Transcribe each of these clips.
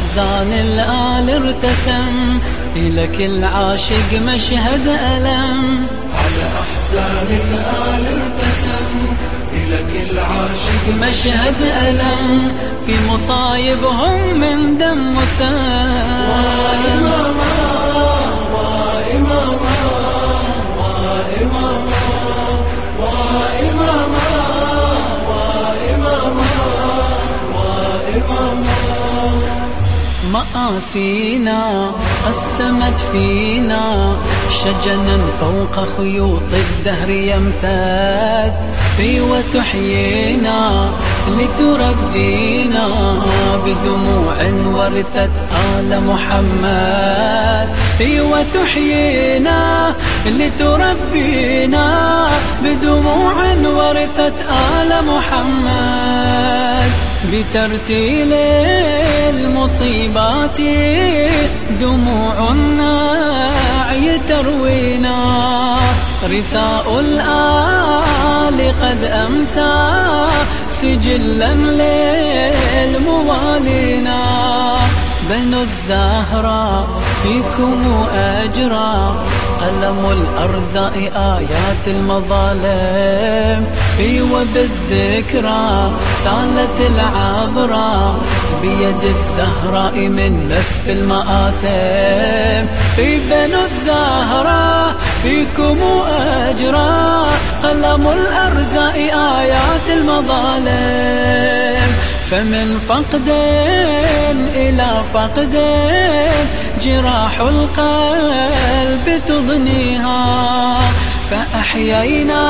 أحزان الآل ارتسم، إلى كل عاشق مشهد ألم. على أحزان الآل ارتسم، إلى كل عاشق مشهد ألم، في مصايبهم من دم وسام. وإماما وإماما وإماما وإماما وإماما وإماما. مآسينا قسمت فينا شجنا فوق خيوط الدهر يمتد، في وتحيينا لتربينا بدموع ورثت آل محمد. في وتحيينا لتربينا بدموع ورثت آل محمد. بترتيل المصيبات دموع الناعي تروينا، رثاء الآل قد أمسى سجلا للموالينا. بنو الزهراء فيكم أجرى، قلم الأرزاء آيات المظالم. في وبالذكرى سالت العبرة بيد الزهراء من نسف المآتم. في بنو الزهراء فيكم أجرى، قلم الأرزاء آيات المظالم. فمن فقد إلى فقد جراح القلب تضنيها، فأحيينا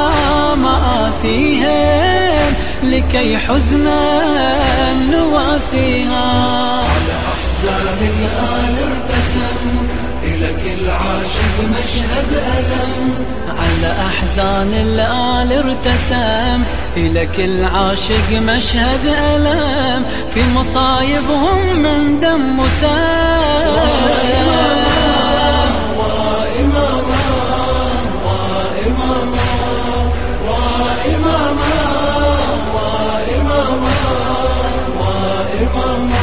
مآسيهم لكي حزنا نواسيها. على أحزان الآل ارتسم، إلى كل عاشق مشهد ألم. على أحزان الآل ارتسم، إلى كل عاشق مشهد ألم. في مصايبهم من دم وسام. وإماما وإماما وإماما وإماما وإماما.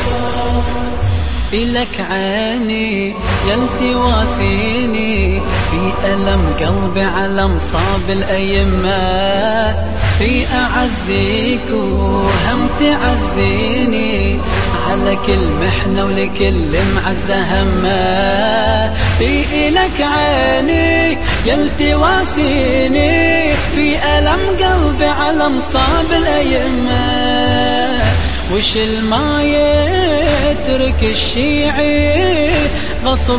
إلك عيني يلتواسيني، في ألم قلبي على مصاب الأيمة. في أعزيك وهم تعزيني، على كل محنة ولكل معزة همة. في إلك عيني يلتواسيني، في ألم قلبي على مصاب الأيمة. وش ما يترك الشيعي غصب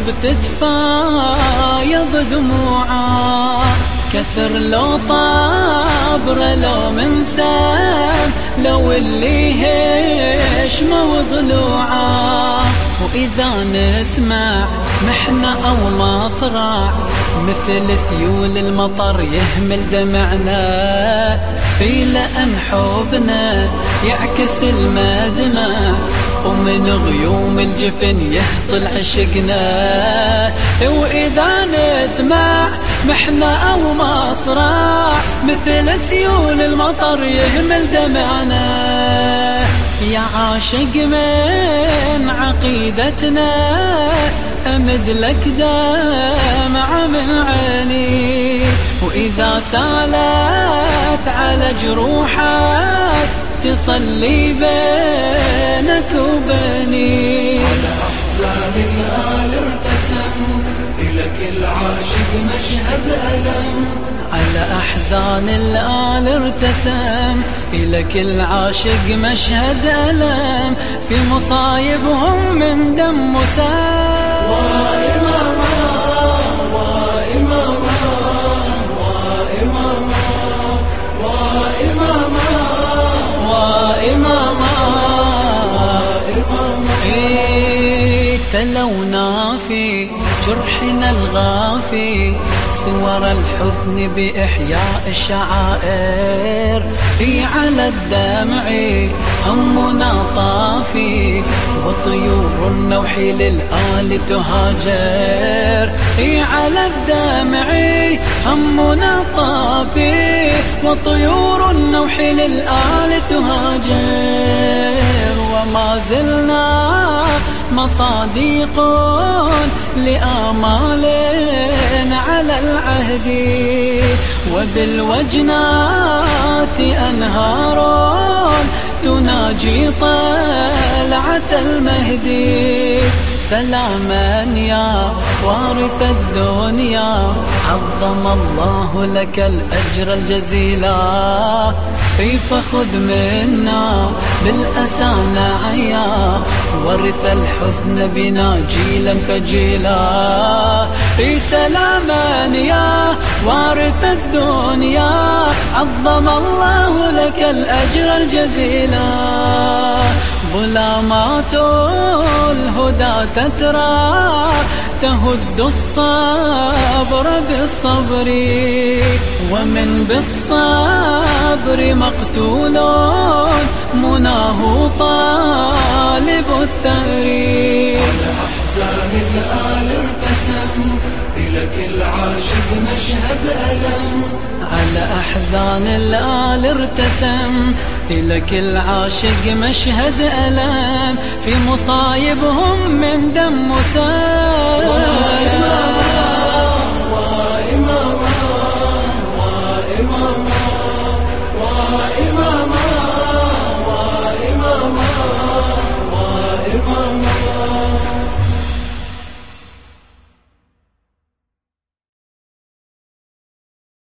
تتفايض دموعه، كسر لو طابر لو منسام، لو اللي هشم وضلوعه. وإذا نسمع محنة أو مصرع، مثل سيول المطر يهمل دمعنا. في لأن حبنا يعكس المدمع، ومن غيوم الجفن يهطل عشقنا. وإذا نسمع محنة أو مصرع، مثل سيول المطر يهمل دمعنا. يا عاشق من عقيدتنا، أمد لك دمعة من عيني. وإذا سالت على جروحك تصلي بينك وبيني. على أحزان الآل ارتسم، إلى كل عاشق مشهد ألم. على أحزان الآل ارتسم، إلى كل عاشق مشهد ألم. في مصايبهم من دم وسام. وإماما وإماما وإماما وإماما وإماما وإماما. تلونا في جرحنا الغافي صور الحزن بإحياء الشعائر. في على الدمع همنا طافي، وطيور النوح للآل تهاجر. على الدمع همنا طافي، وطيور النوح للآل تهاجر، وما زلنا مصاديق لآمال على العهد، وبالوجنات أنهار تناجي طلعة المهدي. سلاما يا وارث الدنيا، عظم الله لك الأجر الجزيلا، فخذ منا بالأسى نعيا، ورث الحزن بنا جيلا فجيلا. سلاما يا وارث الدنيا، عظم الله لك الأجر الجزيلا. ظلامات الهدى تترى تهد الصبر بالصبر، ومن بالصبر مقتول مناه طالب الثأر. على أحزان الآل ارتسم، إلك العاشق مشهد ألم. على أحزان الآل ارتسم، إلك العاشق مشهد ألم، في مصايبهم من دم وسام. وإماما